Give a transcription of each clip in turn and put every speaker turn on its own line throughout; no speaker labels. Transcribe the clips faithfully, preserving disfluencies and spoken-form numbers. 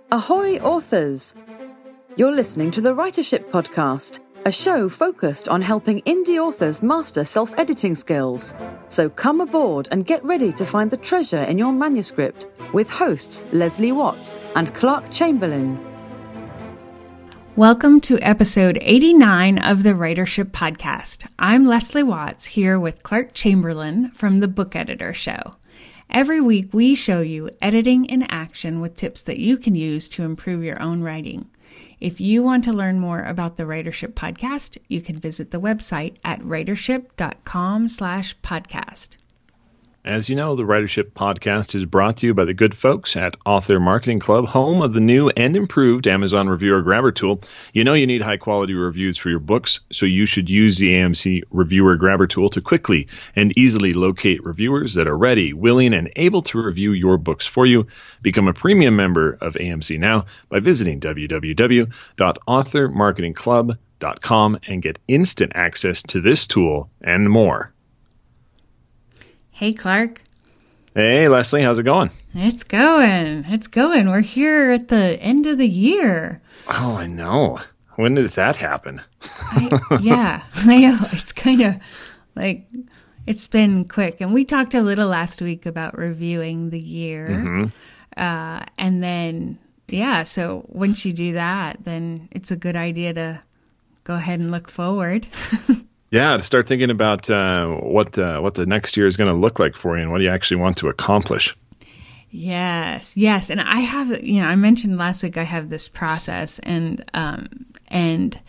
Ahoy, authors! You're listening to the Writership Podcast, a show focused on helping indie authors master self-editing skills. So come aboard and get ready to find the treasure in your manuscript with hosts Leslie Watts and Clark Chamberlain.
Welcome to episode eighty-nine of the Writership Podcast. I'm Leslie Watts here with Clark Chamberlain from the Book Editor Show. Every week, we show you editing in action with tips that you can use to improve your own writing. If you want to learn more about the Writership Podcast, you can visit the website at writership.com slash podcast.
As you know, the Writership Podcast is brought to you by the good folks at Author Marketing Club, home of the new and improved Amazon Reviewer Grabber tool. You know you need high-quality reviews for your books, so you should use the A M C Reviewer Grabber tool to quickly and easily locate reviewers that are ready, willing, and able to review your books for you. Become a premium member of A M C now by visiting w w w dot author marketing club dot com and get instant access to this tool and more.
Hey, Clark.
Hey, Leslie. How's it going?
It's going. It's going. We're here at the end of the year.
Oh, I know. When did that happen?
I, yeah, I know. It's kind of like, it's been quick. And we talked a little last week about reviewing the year. Mm-hmm. Uh, and then, yeah, so once you do that, then it's a good idea to go ahead and look forward.
Yeah, to start thinking about uh, what uh, what the next year is going to look like for you and what you actually want to accomplish.
Yes, yes, and I have, you know, I mentioned last week I have this process and um, and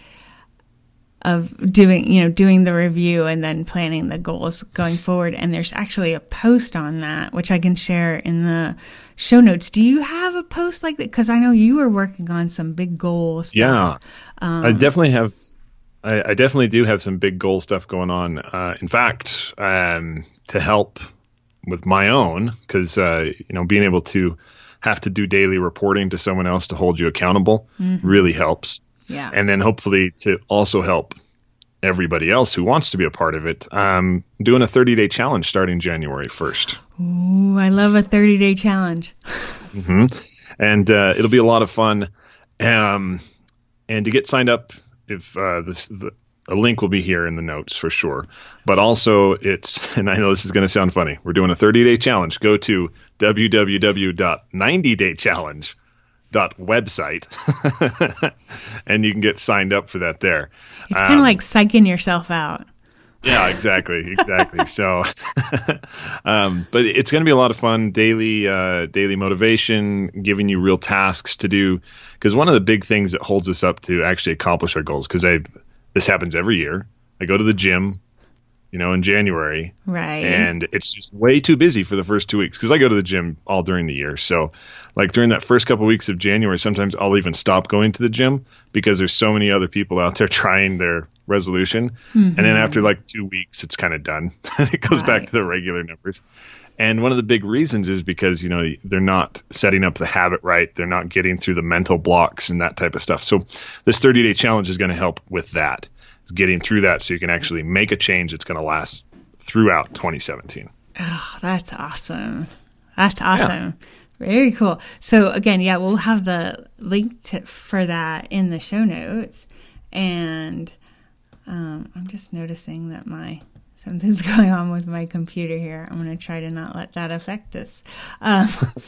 of doing, you know, doing the review and then planning the goals going forward. And there's actually a post on that which I can share in the show notes. Do you have a post like that? Because I know you were working on some big goals.
Yeah, um, I definitely have. I, I definitely do have some big goal stuff going on. Uh, in fact, um, to help with my own, because uh, you know, being able to have to do daily reporting to someone else to hold you accountable mm-hmm. really helps.
Yeah,
and then hopefully to also help everybody else who wants to be a part of it. Um, doing a thirty-day challenge starting January first.
Ooh, I love a thirty-day challenge.
mm-hmm. And uh, it'll be a lot of fun. Um, and to get signed up. If uh, this, the, a link will be here in the notes for sure. But also it's, and I know this is going to sound funny, we're doing a thirty-day challenge. Go to w w w dot ninety day challenge dot website and you can get signed up for that there.
It's kind of um, like psyching yourself out.
Yeah, exactly, exactly. So, um, but it's going to be a lot of fun, daily, uh, daily motivation, giving you real tasks to do. Because one of the big things that holds us up to actually accomplish our goals, because I, this happens every year. I go to the gym, you know, in January,
right?
And it's just way too busy for the first two weeks because I go to the gym all during the year. So, like during that first couple of weeks of January, sometimes I'll even stop going to the gym because there's so many other people out there trying their resolution. Mm-hmm. And then after like two weeks, it's kind of done. It goes right. back to the regular numbers. And one of the big reasons is because, you know, they're not setting up the habit right. They're not getting through the mental blocks and that type of stuff. So this thirty-day challenge is going to help with that. It's getting through that so you can actually make a change that's going to last throughout twenty seventeen.
Oh, that's awesome. That's awesome. Yeah. Very cool. So again, yeah, we'll have the link to, for that in the show notes. And um, I'm just noticing that my something's going on with my computer here. I'm going to try to not let that affect us. Um,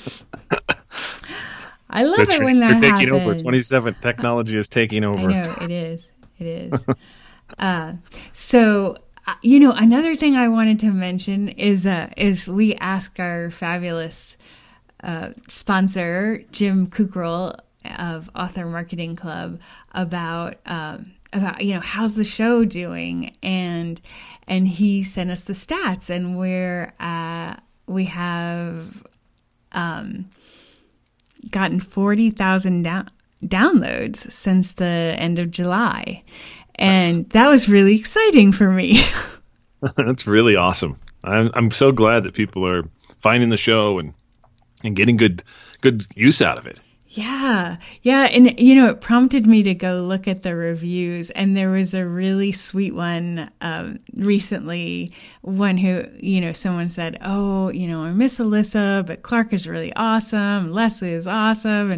I love so it when that happens.
You're taking over. twenty-seven Technology is taking over.
I know, it is. It is. uh, so, uh, you know, another thing I wanted to mention is uh, is we ask our fabulous uh, sponsor, Jim Kukral of Author Marketing Club, about um, about you know how's the show doing, and and he sent us the stats, and we're uh, we have um, gotten forty thousand down. downloads since the end of July. And that was really exciting for me.
That's really awesome. I'm I'm so glad that people are finding the show and, and getting good good use out of it.
Yeah. Yeah. And, you know, it prompted me to go look at the reviews. And there was a really sweet one um, recently, one who, you know, someone said, oh, you know, I miss Alyssa, but Clark is really awesome. Leslie is awesome. And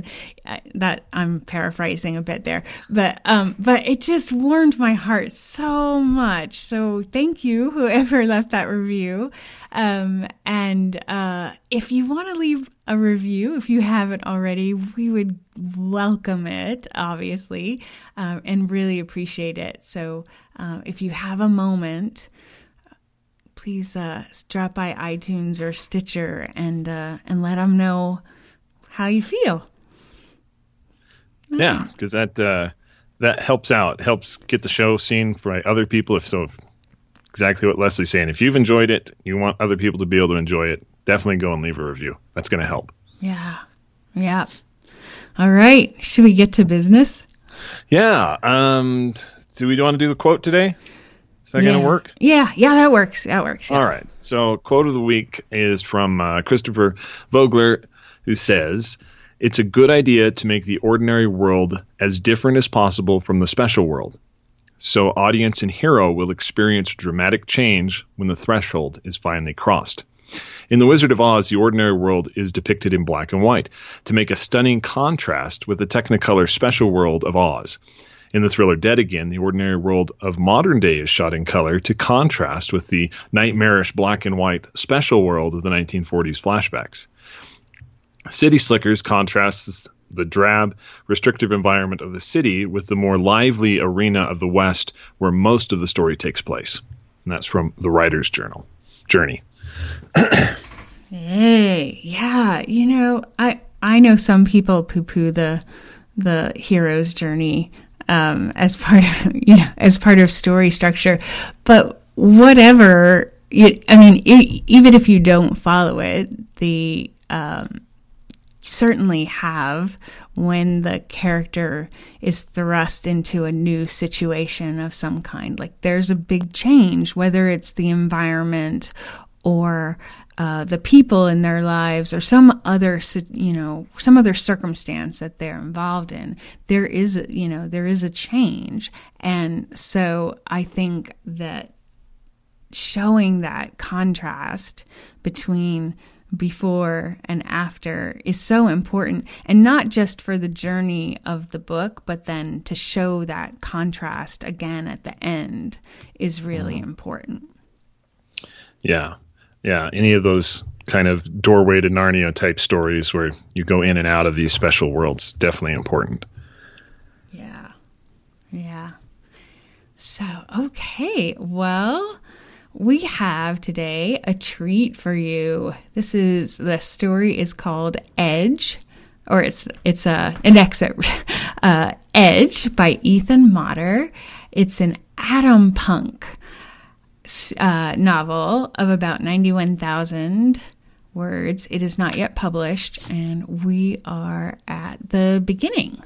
that I'm paraphrasing a bit there, but um, but it just warmed my heart so much. So thank you, whoever left that review. Um, and uh, if you want to leave a review, if you haven't already, we would welcome it, obviously, uh, and really appreciate it. So uh, if you have a moment, please uh, drop by iTunes or Stitcher and uh, and let them know how you feel.
Yeah, because that uh, that helps out, helps get the show seen by other people. If so, exactly what Leslie's saying. If you've enjoyed it, you want other people to be able to enjoy it, definitely go and leave a review. That's going to help.
Yeah, yeah. All right, should we get to business?
Yeah. Um. Do we want to do the quote today? Is that
yeah.
going to work?
Yeah, yeah, that works. That works. Yeah.
All right. So, quote of the week is from uh, Christopher Vogler, who says, "It's a good idea to make the ordinary world as different as possible from the special world. So audience and hero will experience dramatic change when the threshold is finally crossed. In The Wizard of Oz, the ordinary world is depicted in black and white to make a stunning contrast with the Technicolor special world of Oz. In the thriller Dead Again, the ordinary world of modern day is shot in color to contrast with the nightmarish black and white special world of the nineteen forties flashbacks. City Slickers contrasts the drab, restrictive environment of the city with the more lively arena of the West, where most of the story takes place." And that's from the Writer's Journal. Journey.
Hey, yeah, you know, I I know some people poo-poo the the hero's journey um, as part of you know as part of story structure, but whatever. You, I mean, it, even if you don't follow it, the um, certainly have when the character is thrust into a new situation of some kind. Like there's a big change, whether it's the environment or uh, the people in their lives or some other, you know, some other circumstance that they're involved in. There is, a, you know, there is a change. And so I think that showing that contrast between before and after is so important, and not just for the journey of the book, but then to show that contrast again at the end is really mm. important.
Yeah. Yeah. Any of those kind of doorway to Narnia type stories where you go in and out of these special worlds, definitely important.
Yeah. Yeah. So, okay. Well, we have today a treat for you. This is, the story is called Edge, or it's it's a, an excerpt, uh, Edge by Ethan Motter. It's an Atom Punk uh, novel of about ninety-one thousand words. It is not yet published, and we are at the beginning.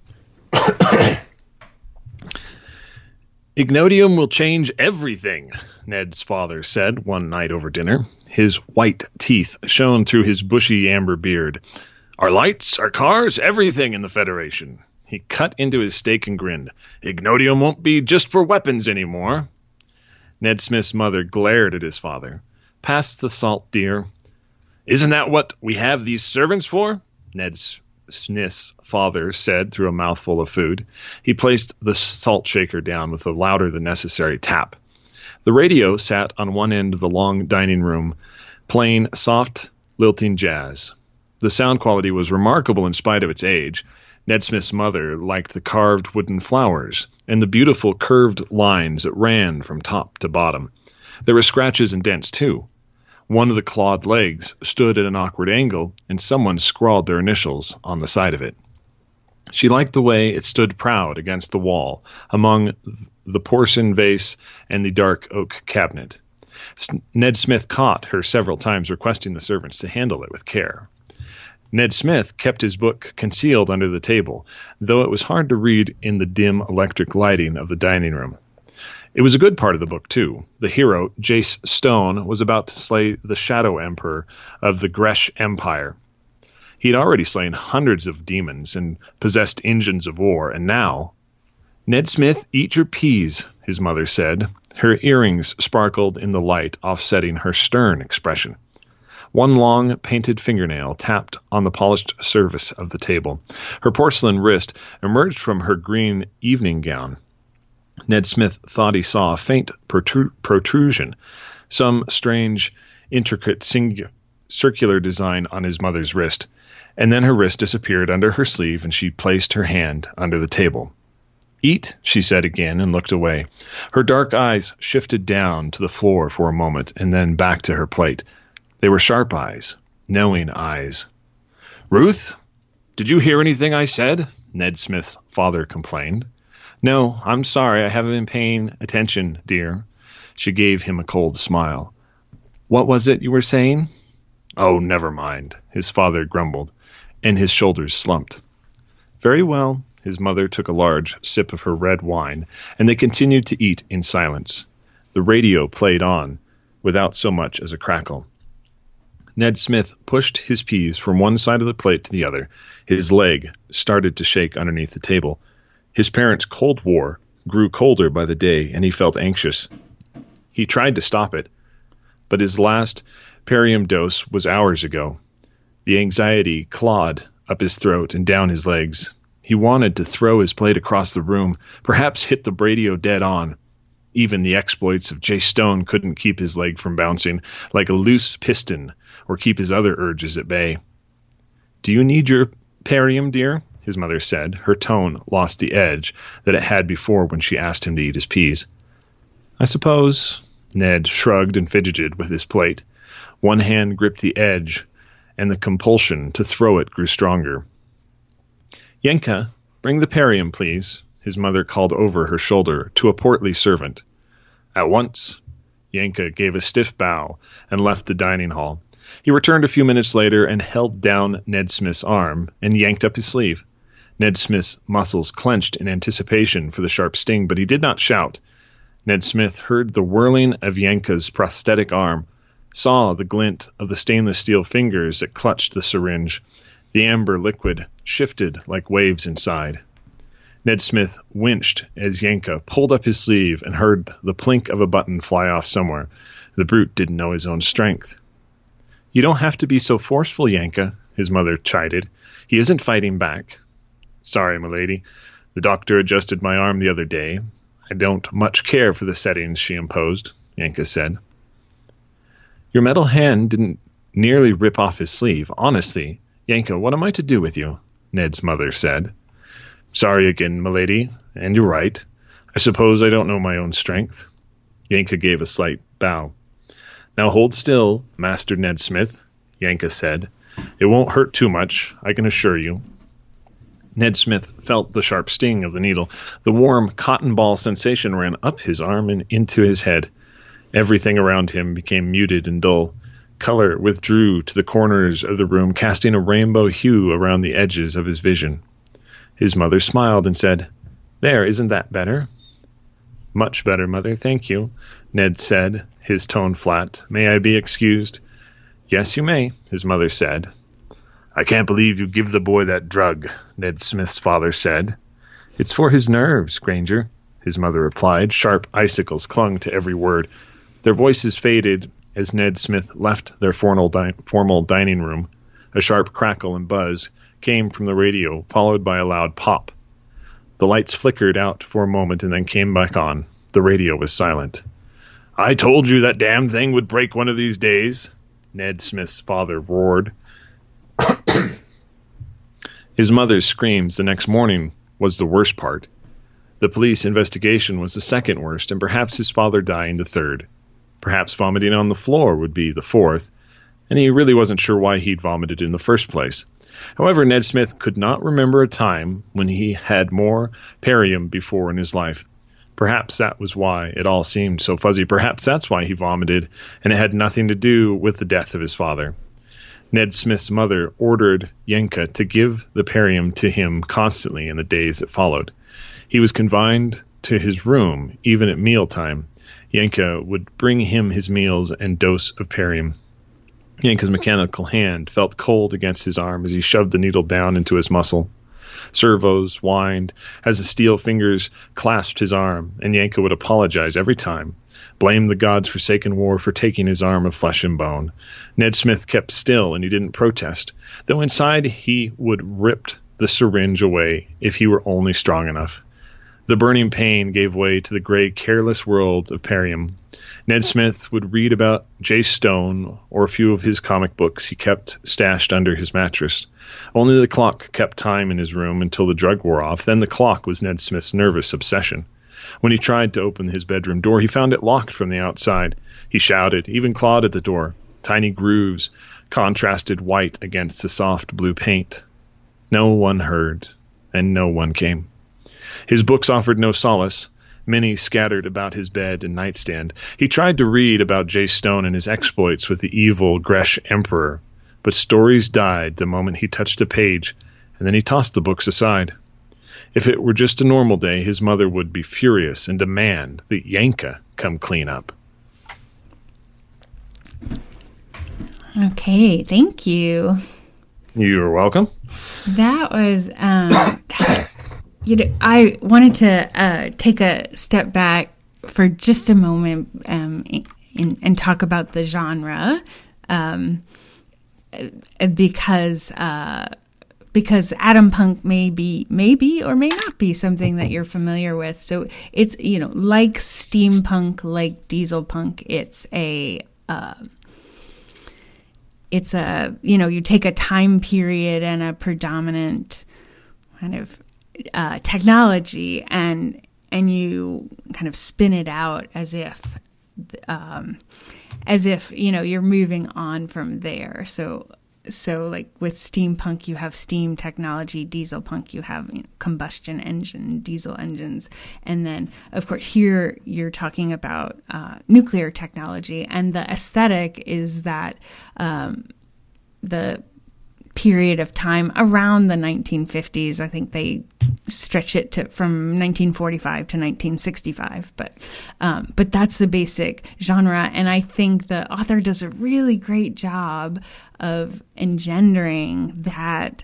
"Ignodium will change everything," Ned's father said one night over dinner. His white teeth shone through his bushy amber beard. "Our lights, our cars, everything in the Federation." He cut into his steak and grinned. "Ignodium won't be just for weapons anymore." Ned Smith's mother glared at his father. "Pass the salt, dear." "Isn't that what we have these servants for?" Ned Smith's father said through a mouthful of food. He placed the salt shaker down with a louder than necessary tap. The radio sat on one end of the long dining room, playing soft, lilting jazz. The sound quality was remarkable in spite of its age. Ned Smith's mother liked the carved wooden flowers and the beautiful curved lines that ran from top to bottom. There were scratches and dents, too. One of the clawed legs stood at an awkward angle, and someone scrawled their initials on the side of it. She liked the way it stood proud against the wall, among the porcelain vase and the dark oak cabinet. Ned Smith caught her several times requesting the servants to handle it with care. Ned Smith kept his book concealed under the table, though it was hard to read in the dim electric lighting of the dining room. It was a good part of the book, too. The hero, Jace Stone, was about to slay the Shadow Emperor of the Gresh Empire. He had already slain hundreds of demons and possessed engines of war, and now... "Ned Smith, eat your peas," his mother said. Her earrings sparkled in the light, offsetting her stern expression. One long, painted fingernail tapped on the polished surface of the table. Her porcelain wrist emerged from her green evening gown. Ned Smith thought he saw a faint protru- protrusion, some strange, intricate, sing- circular design on his mother's wrist, and then her wrist disappeared under her sleeve and she placed her hand under the table. "Eat," she said again, and looked away. Her dark eyes shifted down to the floor for a moment and then back to her plate. They were sharp eyes, knowing eyes. "Ruth, did you hear anything I said?" Ned Smith's father complained. "No, I'm sorry, I haven't been paying attention, dear." She gave him a cold smile. "What was it you were saying?" "Oh, never mind," his father grumbled, and his shoulders slumped. "Very well." His mother took a large sip of her red wine, and they continued to eat in silence. The radio played on, without so much as a crackle. Ned Smith pushed his peas from one side of the plate to the other. His leg started to shake underneath the table. His parents' Cold War grew colder by the day, and he felt anxious. He tried to stop it, but his last Perium dose was hours ago. The anxiety clawed up his throat and down his legs. He wanted to throw his plate across the room, perhaps hit the radio dead on. Even the exploits of Jay Stone couldn't keep his leg from bouncing like a loose piston or keep his other urges at bay. "Do you need your Perium, dear?" his mother said. Her tone lost the edge that it had before when she asked him to eat his peas. "I suppose." Ned shrugged and fidgeted with his plate. One hand gripped the edge, and the compulsion to throw it grew stronger. "Yenka, bring the Perium, please," his mother called over her shoulder to a portly servant. "At once." Yenka gave a stiff bow and left the dining hall. He returned a few minutes later and held down Ned Smith's arm and yanked up his sleeve. Ned Smith's muscles clenched in anticipation for the sharp sting, but he did not shout. Ned Smith heard the whirling of Yenka's prosthetic arm, saw the glint of the stainless steel fingers that clutched the syringe. The amber liquid shifted like waves inside. Ned Smith winched as Yenka pulled up his sleeve and heard the plink of a button fly off somewhere. The brute didn't know his own strength. "You don't have to be so forceful, Yenka," his mother chided. "He isn't fighting back." "Sorry, milady. The doctor adjusted my arm the other day. I don't much care for the settings she imposed," Yenka said. "Your metal hand didn't nearly rip off his sleeve. Honestly, Yenka, what am I to do with you?" Ned's mother said. "Sorry again, milady, and you're right. I suppose I don't know my own strength." Yenka gave a slight bow. "Now hold still, Master Ned Smith," Yenka said. "It won't hurt too much, I can assure you." Ned Smith felt the sharp sting of the needle. The warm cotton ball sensation ran up his arm and into his head. Everything around him became muted and dull. Color withdrew to the corners of the room, casting a rainbow hue around the edges of his vision. His mother smiled and said, "There, isn't that better?" "Much better, mother, thank you," Ned said, his tone flat. "May I be excused?" "Yes, you may," his mother said. "I can't believe you give the boy that drug," Ned Smith's father said. "It's for his nerves, Granger," his mother replied. Sharp icicles clung to every word. Their voices faded as Ned Smith left their formal, di- formal dining room. A sharp crackle and buzz came from the radio, followed by a loud pop. The lights flickered out for a moment and then came back on. The radio was silent. "I told you that damn thing would break one of these days," Ned Smith's father roared. His mother's screams the next morning was the worst part. The police investigation was the second worst, and perhaps his father dying the third. Perhaps vomiting on the floor would be the fourth, and he really wasn't sure why he'd vomited in the first place. However, Ned Smith could not remember a time when he had more Perium before in his life. Perhaps that was why it all seemed so fuzzy. Perhaps that's why he vomited, and it had nothing to do with the death of his father. Ned Smith's mother ordered Yenka to give the Perium to him constantly in the days that followed. He was confined to his room, even at mealtime. Yenka would bring him his meals and dose of Perium. Yenka's mechanical hand felt cold against his arm as he shoved the needle down into his muscle.
Okay, thank you.
You're welcome.
That was, um, you know, I wanted to uh, take a step back for just a moment um, in, and talk about the genre, um, because uh, because Atom Punk may be, may be or may not be something that you're familiar with. So it's, you know, like steampunk, like diesel punk. It's a uh, it's a, you know, you take a time period and a predominant kind of uh, technology and and you kind of spin it out as if, um, as if, you know, you're moving on from there. So, so like with steampunk, you have steam technology, diesel punk, you have, you know, combustion engine, diesel engines. And then, of course, here you're talking about uh, nuclear technology. And the aesthetic is that um, the period of time around the nineteen fifties, I think they stretch it to from nineteen forty-five to nineteen sixty-five, but um, but that's the basic genre, and I think the author does a really great job of engendering that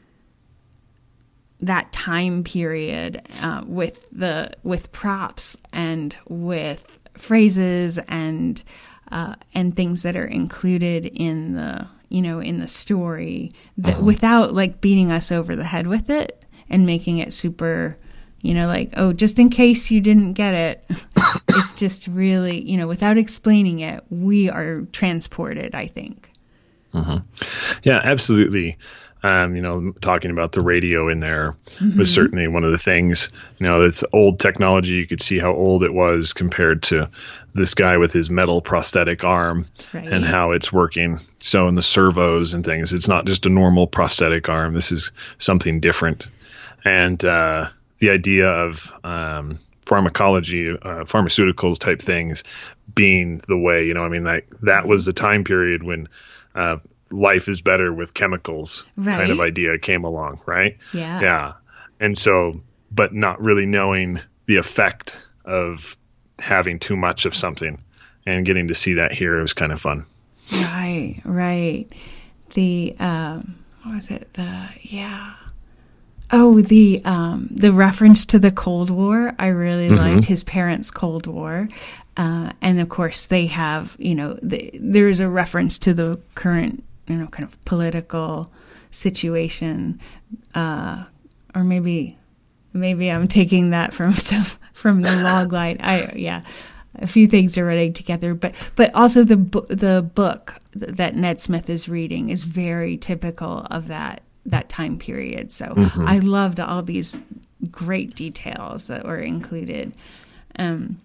that time period uh, with the with props and with phrases and uh, and things that are included in the you know in the story that uh-huh. without like beating us over the head with it. And making it super, you know, like, oh, just in case you didn't get it. It's just really, you know, without explaining it, we are transported, I think.
Mm-hmm. Yeah, absolutely. Um, you know, talking about the radio in there mm-hmm. was certainly one of the things. You know, it's old technology. You could see how old it was compared to this guy with his metal prosthetic arm right. and how it's working. So in the servos and things, it's not just a normal prosthetic arm. This is something different. And uh, the idea of um, pharmacology, uh, pharmaceuticals type things being the way, you know, I mean, like that was the time period when uh, life is better with chemicals right. kind of idea came along, right?
Yeah.
Yeah. And so, but not really knowing the effect of having too much of something and getting to see that here was kind of fun.
Right, right. The, um, what was it? The, yeah. Oh, the um, the reference to the Cold War. I really mm-hmm. liked his parents' Cold War. Uh, and of course they have, you know, the, there's a reference to the current, you know, kind of political situation. Uh, or maybe, maybe I'm taking that from some, from the log line. I, yeah, a few things are running together, but, but also the, bu- the book that Ned Smith is reading is very typical of that. that time period. So mm-hmm. I loved all these great details that were included. Um,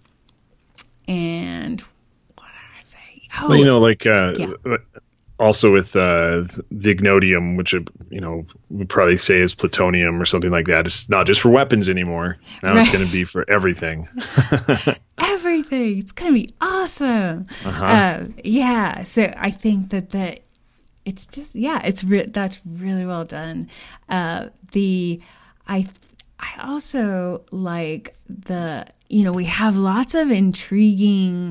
and what did I say? Oh,
well, you know, like, uh,
yeah.
also with, uh, the ignodium, which, you know, we'd probably say is plutonium or something like that. It's not just for weapons anymore. Now right. it's going to be for everything.
Everything. It's going to be awesome.
Uh-huh.
Uh, yeah. So I think that the, It's just, yeah, it's re- that's really well done. Uh, the, I, I also like the, you know, we have lots of intriguing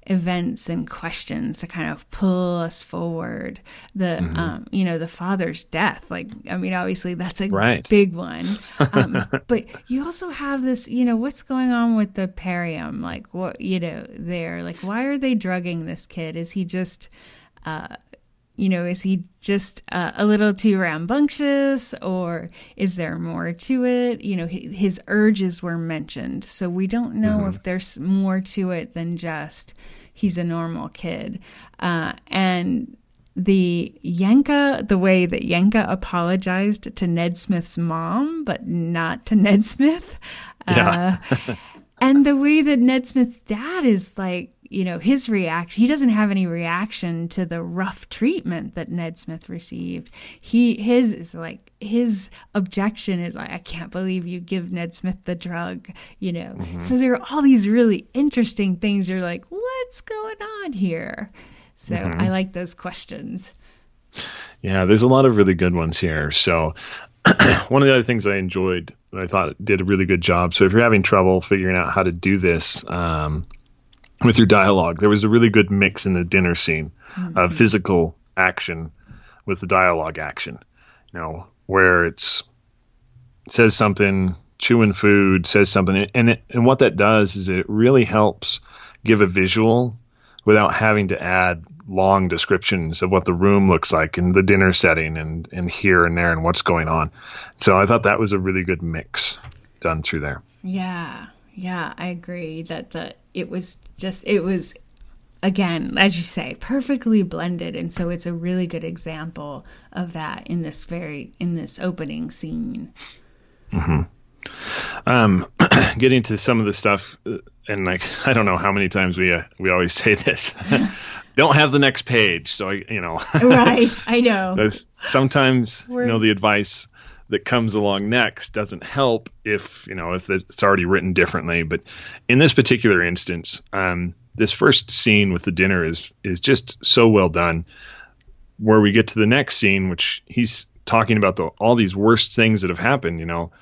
events and questions to kind of pull us forward. The, mm-hmm. um, you know, the father's death, like, I mean, obviously that's a right. big one. Um, but you also have this, you know, what's going on with the Perium? Like, what, you know, there, like, why are they drugging this kid? Is he just, uh, you know, is he just uh, a little too rambunctious, or is there more to it? You know, his urges were mentioned, so we don't know mm-hmm. if there's more to it than just he's a normal kid. Uh, and the Yenka, the way that Yenka apologized to Ned Smith's mom, but not to Ned Smith.
Yeah.
uh, and the way that Ned Smith's dad is like, you know, his reaction, he doesn't have any reaction to the rough treatment that Ned Smith received. He, his is like, his objection is like, I can't believe you give Ned Smith the drug, you know. Mm-hmm. So there are all these really interesting things. You're like, what's going on here? So mm-hmm. I like those questions.
Yeah, there's a lot of really good ones here. So one of the other things I enjoyed, I thought did a really good job. So if you're having trouble figuring out how to do this, um, with your dialogue, there was a really good mix in the dinner scene mm-hmm. of physical action with the dialogue action, you know, where it's it says something, chewing food, says something. And it, and what that does is it really helps give a visual without having to add long descriptions of what the room looks like in the dinner setting and, and here and there and what's going on. So I thought that was a really good mix done through there.
Yeah. Yeah, I agree that the it was just, it was, again, as you say, perfectly blended. And so it's a really good example of that in this very, in this opening scene.
Mm-hmm. Um, getting to some of the stuff, and like, I don't know how many times we, uh, we always say this, don't have the next page. So, I, you know,
right. I know.
There's sometimes, We're... you know, the advice that comes along next doesn't help if, you know, if it's already written differently. But in this particular instance, um, this first scene with the dinner is, is just so well done, where we get to the next scene, which he's talking about the, all these worst things that have happened, you know,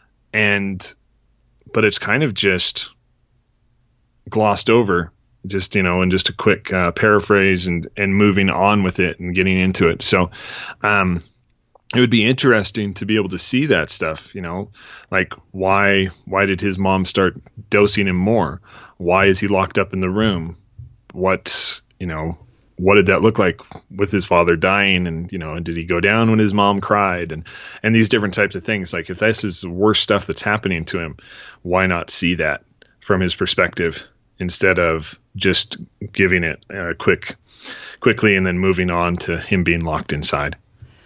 and, but it's kind of just glossed over, just, you know, and just a quick uh, paraphrase and, and moving on with it and getting into it. So, um, it would be interesting to be able to see that stuff, you know, like why, why did his mom start dosing him more? Why is he locked up in the room? What, you know, what did that look like with his father dying? And, you know, and did he go down when his mom cried? And, and these different types of things. Like if this is the worst stuff that's happening to him, why not see that from his perspective instead of just giving it uh, quick, quickly and then moving on to him being locked inside?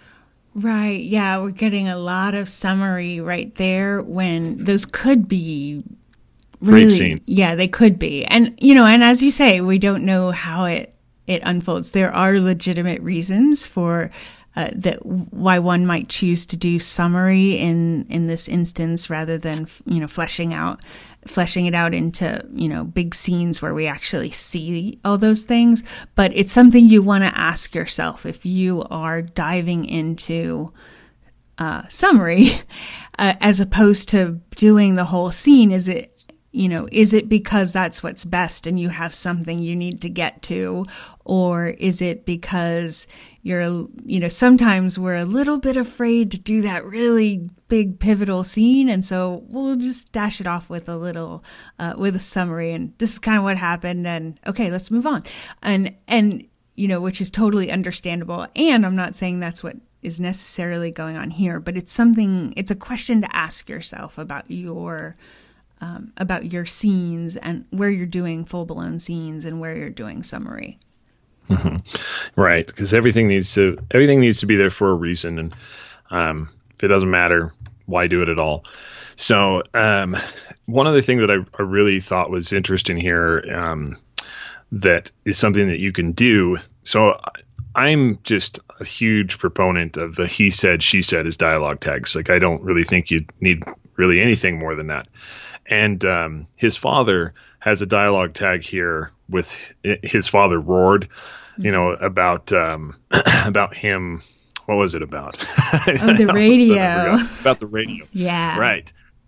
Right. Yeah. We're getting a lot of summary right there when those could be really,
great scenes.
Yeah, they could be. And, you know, and as you say, we don't know how it, it unfolds. There are legitimate reasons for uh, that why one might choose to do summary in, in this instance rather than, you know, fleshing out, fleshing it out into, you know, big scenes where we actually see all those things. But it's something you want to ask yourself if you are diving into uh, summary uh, as opposed to doing the whole scene. Is it, you know, is it because that's what's best and you have something you need to get to? Or is it because you're, you know, sometimes we're a little bit afraid to do that really big pivotal scene. And so we'll just dash it off with a little, uh, with a summary. And this is kind of what happened. And okay, let's move on. And, and, you know, which is totally understandable. And I'm not saying that's what is necessarily going on here, but it's something, it's a question to ask yourself about your, um, about your scenes and where you're doing full blown scenes and where you're doing summary.
Mm-hmm. Right. Because everything needs to, everything needs to be there for a reason. And, um, if it doesn't matter, why do it at all? So, um, one other thing that I, I really thought was interesting here, um, that is something that you can do. So I'm just a huge proponent of the he said, she said as dialogue tags. Like, I don't really think you need really anything more than that. And, um, his father has a dialogue tag here with his father roared, you know, about, um, about him. What was it about?
Oh, the radio.
About the radio.
Yeah.
Right.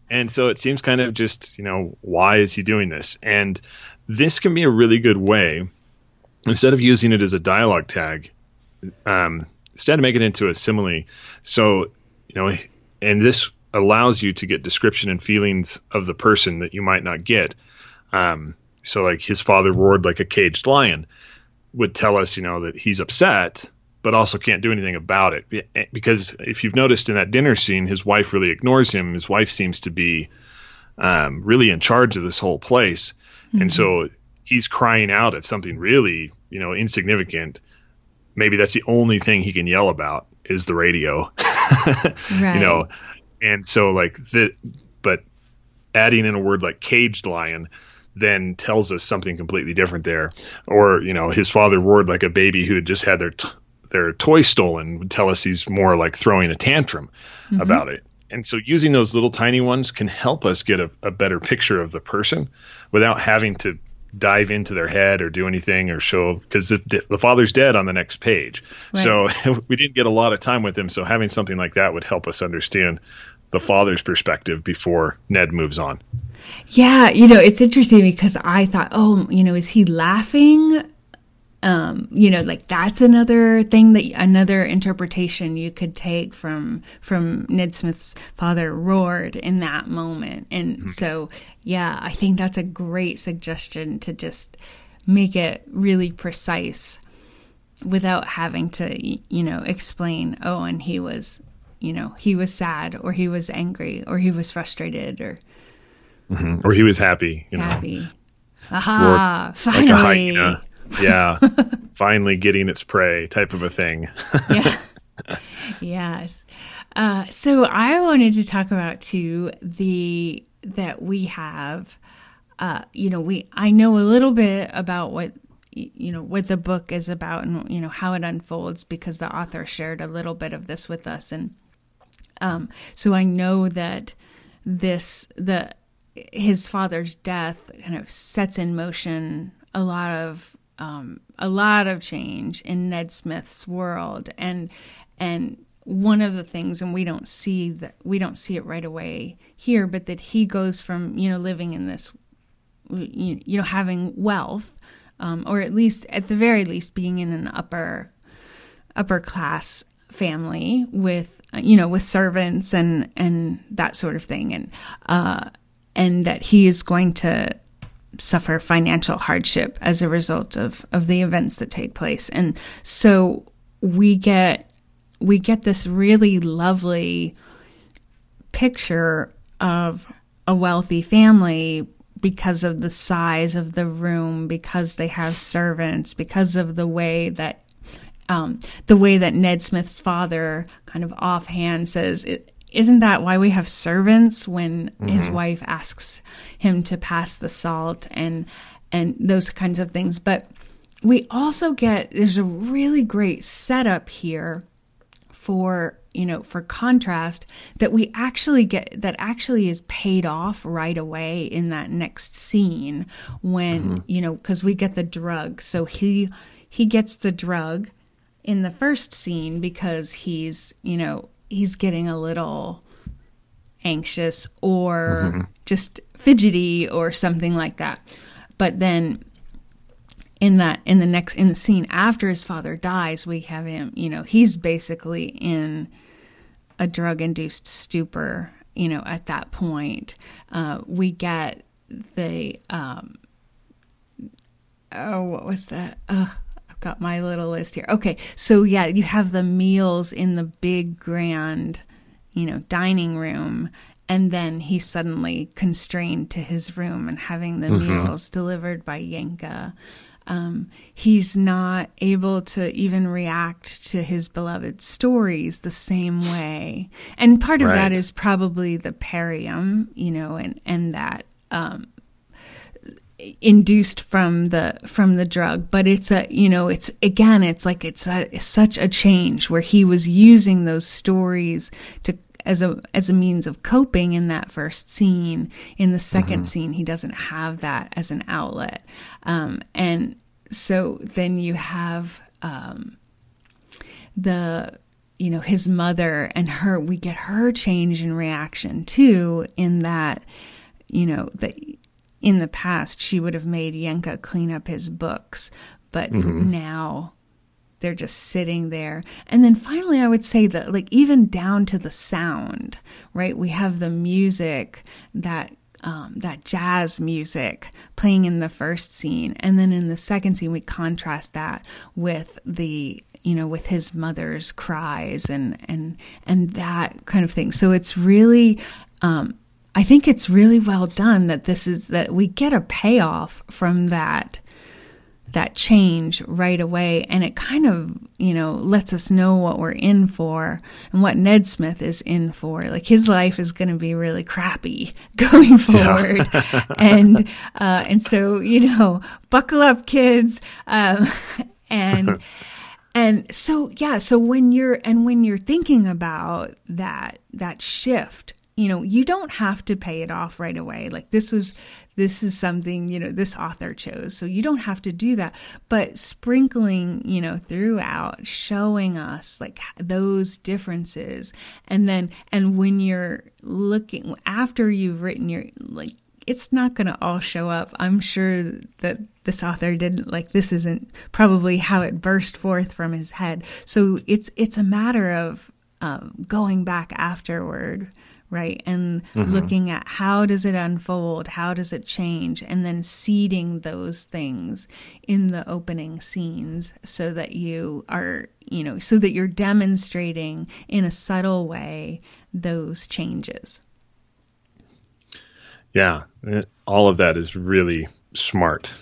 And so it seems kind of just, you know, why is he doing this? And this can be a really good way, instead of using it as a dialogue tag, um, instead of making it into a simile. So, you know, and this allows you to get description and feelings of the person that you might not get. Um, so like his father roared like a caged lion would tell us, you know, that he's upset, but also can't do anything about it. Because if you've noticed in that dinner scene, his wife really ignores him. His wife seems to be um, really in charge of this whole place. Mm-hmm. And so he's crying out at something really, you know, insignificant. Maybe that's the only thing he can yell about is the radio, right. You know? And so like the, but adding in a word like caged lion then tells us something completely different there. Or, you know, his father roared like a baby who had just had their, t- their toy stolen would tell us he's more like throwing a tantrum mm-hmm. about it. And so using those little tiny ones can help us get a, a better picture of the person without having to dive into their head or do anything or show, because the, the father's dead on the next page. Right. So we didn't get a lot of time with him. So having something like that would help us understand the father's perspective before Ned moves on.
Yeah. You know, it's interesting because I thought, oh, you know, is he laughing? Um, you know, like that's another thing that another interpretation you could take from, from Ned Smith's father roared in that moment. And mm-hmm. so, yeah, I think that's a great suggestion to just make it really precise without having to, you know, explain, oh, and he was, you know, he was sad or he was angry or he was frustrated or,
mm-hmm. or he was happy, you
happy.
know,
aha, finally.
Like a hyena. Yeah, finally getting its prey type of a thing.
Yeah. Yes. Uh, so I wanted to talk about too the that we have. Uh, you know, we I know a little bit about what you know what the book is about and you know how it unfolds because the author shared a little bit of this with us, and um, so I know that this the his father's death kind of sets in motion a lot of. Um, a lot of change in Ned Smith's world, and and one of the things, and we don't see that we don't see it right away here, but that he goes from you know living in this, you, you know, having wealth, um, or at least at the very least being in an upper upper class family with you know with servants and and that sort of thing, and uh, and that he is going to suffer financial hardship as a result of, of the events that take place. And so we get we get this really lovely picture of a wealthy family because of the size of the room, because they have servants, because of the way that um, the way that Ned Smith's father kind of offhand says, isn't that why we have servants when mm-hmm. his wife asks him to pass the salt and and those kinds of things? But we also get, there's a really great setup here for, you know, for contrast that we actually get, that actually is paid off right away in that next scene when, mm-hmm. you know, because we get the drug. So he he gets the drug in the first scene because he's, you know, he's getting a little anxious or mm-hmm. just fidgety or something like that. But then in that, in the next, in the scene after his father dies, we have him, you know, he's basically in a drug-induced stupor, you know, at that point. Uh, we get the, um, oh, what was that? Uh, got my little list here. Okay. So yeah, you have the meals in the big grand, you know, dining room. And then he's suddenly constrained to his room and having the mm-hmm. meals delivered by Yenka. Um, he's not able to even react to his beloved stories the same way. And part of right. that is probably the perium, you know, and, and that, um, induced from the from the drug, but it's a you know it's again it's like it's a it's such a change where he was using those stories to as a as a means of coping in that first scene. In the second mm-hmm. scene, he doesn't have that as an outlet, um, and so then you have um, the you know, his mother and her, we get her change in reaction too, in that, you know, that in the past she would have made Yenka clean up his books, but mm-hmm. now they're just sitting there. And then finally, I would say that, like, even down to the sound, right? We have the music, that um, that jazz music playing in the first scene. And then in the second scene, we contrast that with the, you know, with his mother's cries and, and, and that kind of thing. So it's really, um, I think it's really well done that this is, that we get a payoff from that that change right away. And it kind of, you know, lets us know what we're in for and what Ned Smith is in for. Like, his life is going to be really crappy going forward. Yeah. and, uh, and so, you know, buckle up, kids. Um, and, and so, yeah, so when you're, and when you're thinking about that, that shift, you know, you don't have to pay it off right away. Like, this was, this is something, you know, this author chose. So you don't have to do that. But sprinkling, you know, throughout, showing us like those differences. And then, and when you're looking, after you've written your, like, it's not going to all show up. I'm sure that this author didn't, like, this isn't probably how it burst forth from his head. So it's, it's a matter of um, going back afterward, right? And mm-hmm. looking at how does it unfold? How does it change? And then seeding those things in the opening scenes so that you are, you know, so that you're demonstrating in a subtle way those changes.
Yeah. All of that is really smart.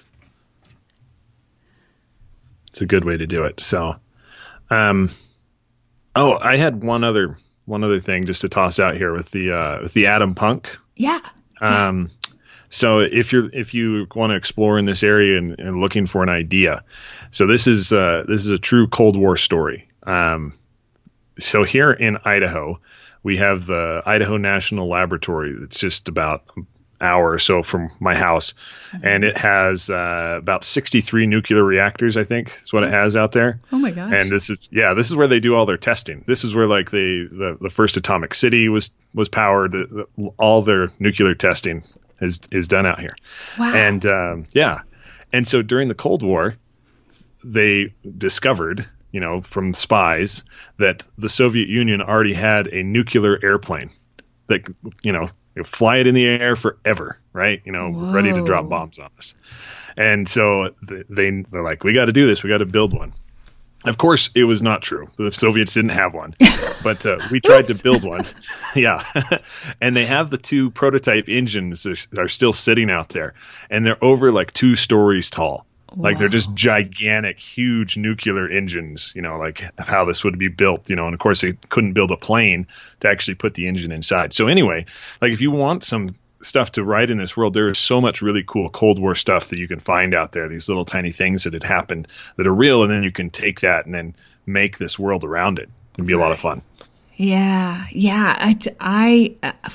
It's a good way to do it. So, um, oh, I had one other One other thing just to toss out here with the uh, with the Atom Punk.
Yeah.
Um, so if you're if you want to explore in this area and, and looking for an idea, so this is uh, this is a true Cold War story. Um, so here in Idaho, we have the Idaho National Laboratory. It's just about an hour or so from my house, mm-hmm. and it has uh, about sixty-three nuclear reactors, I think is what it has out there.
Oh my gosh.
And this is, yeah, this is where they do all their testing. This is where, like, the, the, the first atomic city was, was powered. The, the, all their nuclear testing is, is done out here.
Wow.
And, um, yeah. And so during the Cold War, they discovered, you know, from spies that the Soviet Union already had a nuclear airplane that, you know, fly it in the air forever, right? You know,
Whoa.
ready to drop bombs on us. And so they, they're like, we got to do this. We got to build one. Of course, it was not true. The Soviets didn't have one, but uh, we tried to build one. Yeah. And they have the two prototype engines that are still sitting out there, and they're over like two stories tall. Like, wow. They're just gigantic, huge nuclear engines, you know, like how this would be built, you know, and of course they couldn't build a plane to actually put the engine inside. So anyway, like, if you want some stuff to write in this world, there is so much really cool Cold War stuff that you can find out there, these little tiny things that had happened that are real. And then you can take that and then make this world around it. It'd be a lot of fun.
Yeah. Yeah. I, I, uh,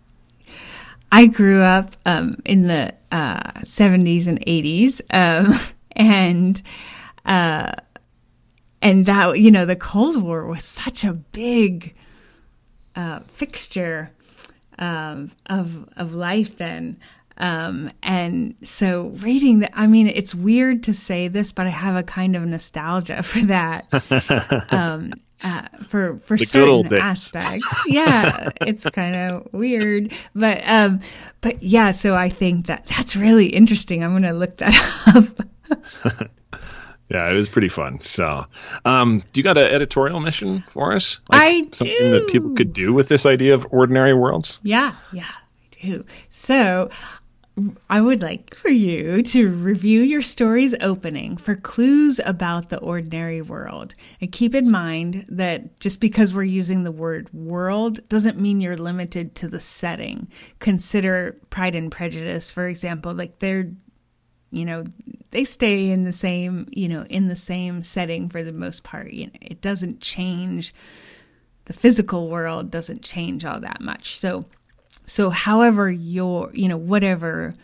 I grew up um, in the uh, seventies and eighties, um, and uh, and that, you know, the Cold War was such a big uh, fixture um, of of life then. Um, and so reading that, I mean, it's weird to say this, but I have a kind of nostalgia for that. um, Uh, for for the certain aspects. Yeah, it's kind of weird, but um, but yeah. So I think that that's really interesting. I'm going to look that up.
Yeah, it was pretty fun. So, um, do you got an editorial mission for us? Like
I
something
do.
that people could do with this idea of ordinary worlds?
Yeah, yeah, I do. So, I would like for you to review your story's opening for clues about the ordinary world. And keep in mind that just because we're using the word world doesn't mean you're limited to the setting. Consider Pride and Prejudice, for example. Like, they're, you know, they stay in the same, you know, in the same setting for the most part. You know, it doesn't change. The physical world doesn't change all that much. So So however your, you know, whatever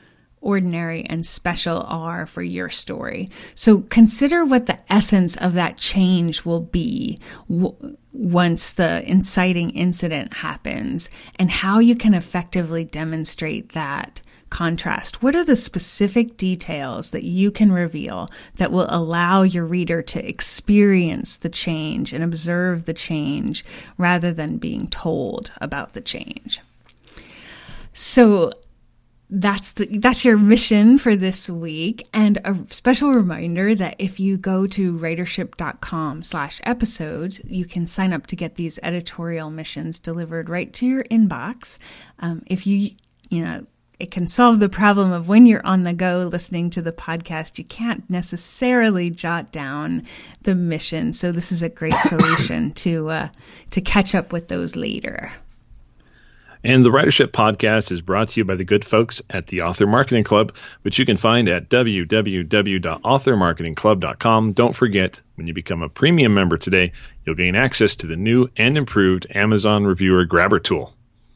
ordinary and special are for your story. So consider what the essence of that change will be w- once the inciting incident happens, and how you can effectively demonstrate that contrast. What are the specific details that you can reveal that will allow your reader to experience the change and observe the change rather than being told about the change? So that's the, that's your mission for this week. And a special reminder that if you go to writership.com slash episodes, you can sign up to get these editorial missions delivered right to your inbox. Um, if you, you know, it can solve the problem of when you're on the go listening to the podcast, you can't necessarily jot down the mission. So this is a great solution to uh, to catch up with those later.
And the Writership Podcast is brought to you by the good folks at the Author Marketing Club, which you can find at w w w dot author marketing club dot com. Don't forget, when you become a premium member today, you'll gain access to the new and improved Amazon Reviewer Grabber tool.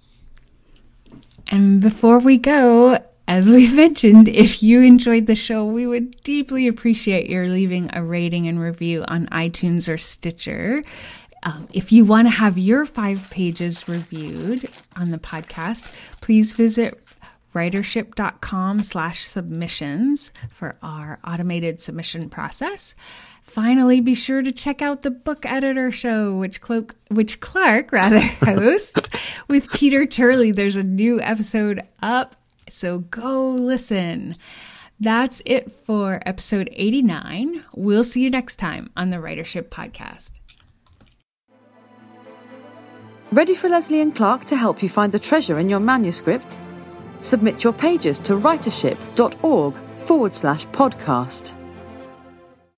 And before we go, as we mentioned, if you enjoyed the show, we would deeply appreciate your leaving a rating and review on iTunes or Stitcher. Um, if you want to have your five pages reviewed on the podcast, please visit writership.com slash submissions for our automated submission process. Finally, be sure to check out the Book Editor Show, which, Clo- which Clark rather hosts with Peter Turley. There's a new episode up, so go listen. That's it for episode eighty-nine. We'll see you next time on the Writership Podcast.
Ready for Leslie and Clark to help you find the treasure in your manuscript? Submit your pages to writership.org forward slash podcast.